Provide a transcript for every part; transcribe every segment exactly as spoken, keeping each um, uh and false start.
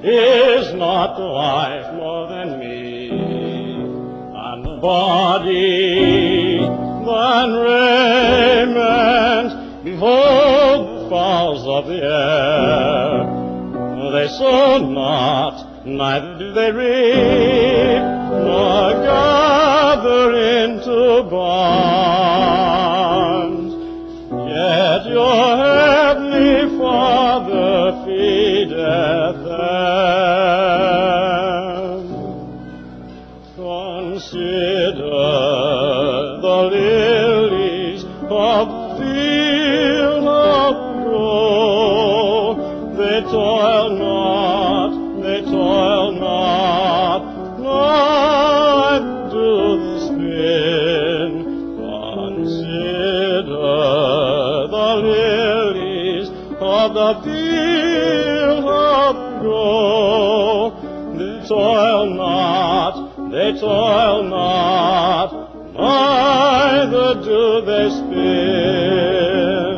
Is not life more than me, and the body than raiment? Behold the fowls of the air, they sow not, neither do they reap, nor gather into barns, yet your heavenly Father feedeth them. Consider the lilies of the field of grow, they toil not, they toil not, nor do they spin. Consider the lilies of the field of grow, they toil not, they toil not, neither do they spin.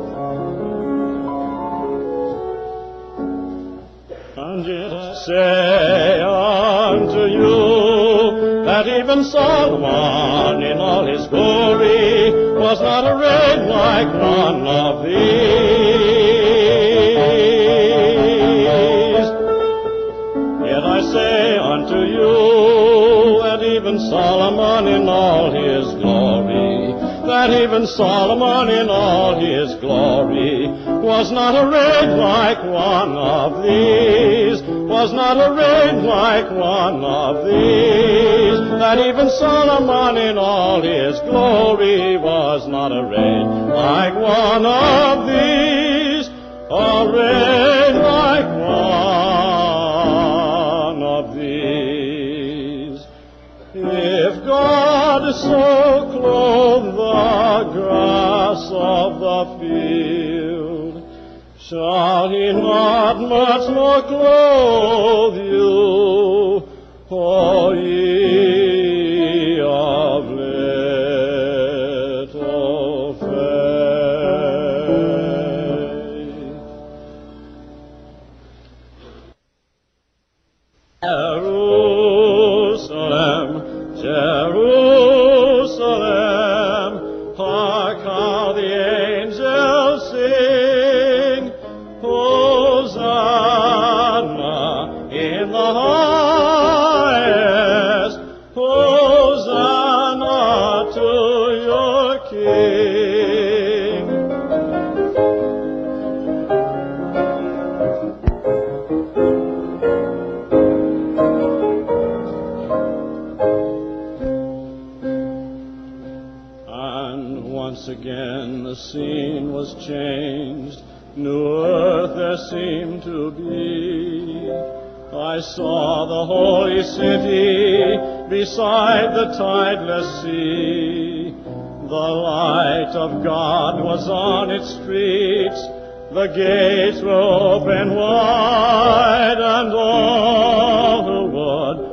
And yet I say unto you that even Solomon in all his glory was not arrayed like one of these. Yet I say unto you that even Solomon in all his glory, that even Solomon in all his glory was not arrayed like one of these, was not arrayed like one of these, that even Solomon in all his glory was not arrayed like one of these, arrayed like one of these. If God so clothe the grass of the field, shall he not much more clothe you, O ye of little faith? Jerusalem, Jerusalem, hark how the angels sing, Hosanna in the highest, Hosanna to your King. And once again the scene was changed, new earth there seemed to be. I saw the holy city beside the tideless sea. The light of God was on its streets, the gates were open wide, and all who would